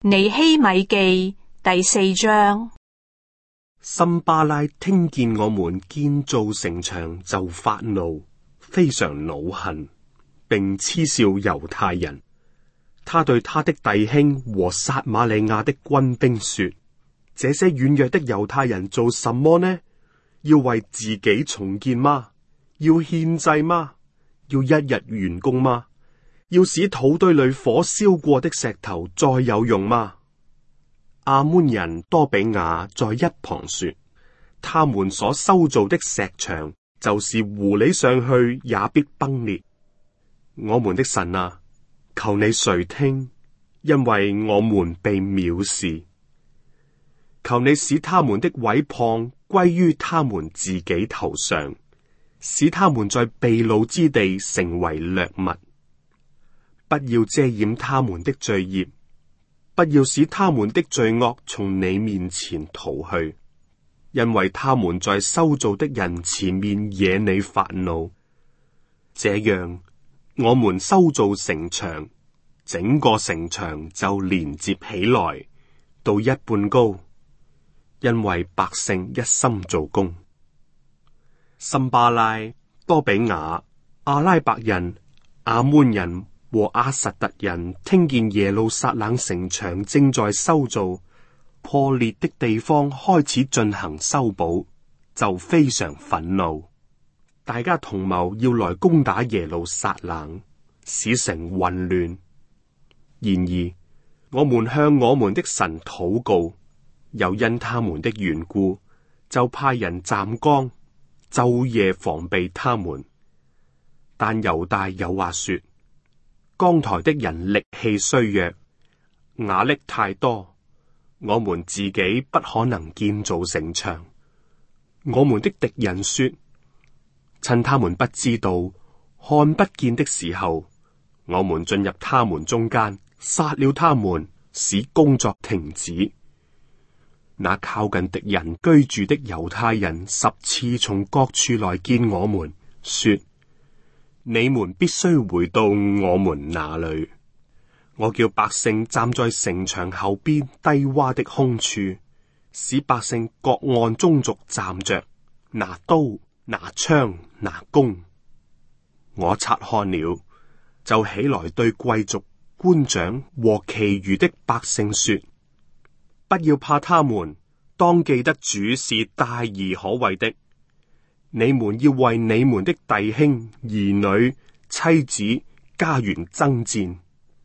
尼希米記第4章。 參巴拉聽見我們建造城牆就發怒，非常惱恨，並嗤笑猶太人。他對他的弟兄和撒瑪利亞的軍兵說：這些軟弱的猶太人做什麼呢？要為自己重建嗎？要獻祭嗎？要一日完工嗎？要使土堆裏火燒過的石頭再有用嗎？亞捫人多比亞在一旁說：他們所修造的石牆，就是狐狸上去也必崩裂。我們的神啊，求你垂聽，因為我們被藐視。求你使他們的毀謗歸於他們自己頭上，使他們在被擄之地成為掠物。不要遮掩他們的罪孽，不要使他們的罪惡從你面前逃去，因為他們在修造的人前面惹你發怒。這樣，我們修造城牆，整個城牆就連接起來，到一半高，因為百姓一心做工。參巴拉、多比亞、阿拉伯人、亞捫人和亞實突人聽見耶路撒冷城牆正在修造，破裂的地方開始進行修補，就非常憤怒。大家同謀要來攻打耶路撒冷，使城混亂。然而，我們向我們的神禱告，又因他們的緣故，就派人站崗，晝夜防備他們。但猶大有話說：江台的人力氣衰弱，瓦礫太多，我們自己不可能建造城牆。我們的敵人說：趁他們不知道、看不見的時候，我們進入他們中間，殺了他們，使工作停止。那靠近敵人居住的猶太人10次從各處來見我們，說：你們必須回到我們那裏。我叫百姓站在城牆後邊低洼的空處，使百姓各按宗族站着，拿刀、拿槍、拿弓。我察看了，就起來對貴族、官長和其餘的百姓說：不要怕他們，當記得主是大而可畏的。你們要為你們的弟兄、兒女、妻子、家園爭戰。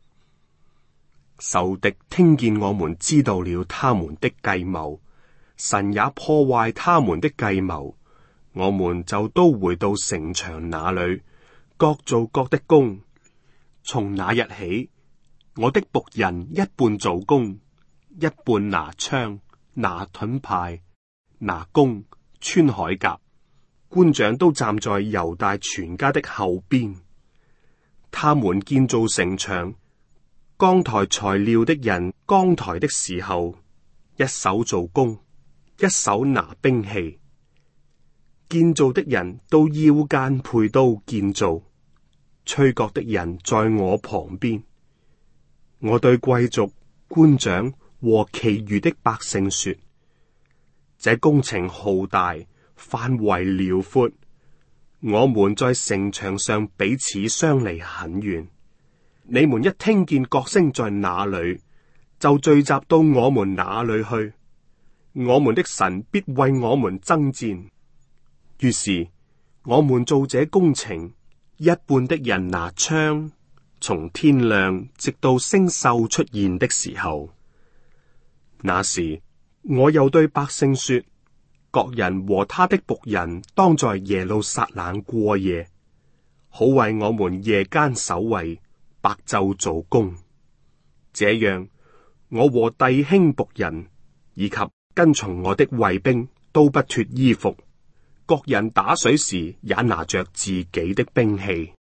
仇敵聽見我們知道了他們的計謀，神也破壞他們的計謀，我們就都回到城牆那裏，各做各的工。從那日起，我的僕人一半做工，一半拿槍、拿盾牌、拿弓、穿鎧甲。官長都站在猶大全家的後邊。他們建造城牆，扛抬材料的人扛抬的時候，一手做工，一手拿兵器。建造的人都腰間配刀建造，吹角的人在我旁邊。我對貴族、官長和其餘的百姓說：這工程浩大，範圍遼闊，我們在城牆上彼此相離很遠。你們一聽見角聲在哪裏，就聚集到我們那裏去。我們的神必為我們爭戰。於是我們做這工程，一半的人拿槍，從天亮直到星宿出現的時候。那時我又對百姓說：各人和他的僕人當在耶路撒冷過夜，好為我們夜間守衛，白晝做工。這樣，我和弟兄僕人以及跟從我的衛兵都不脫衣服，各人打水時也拿着自己的兵器。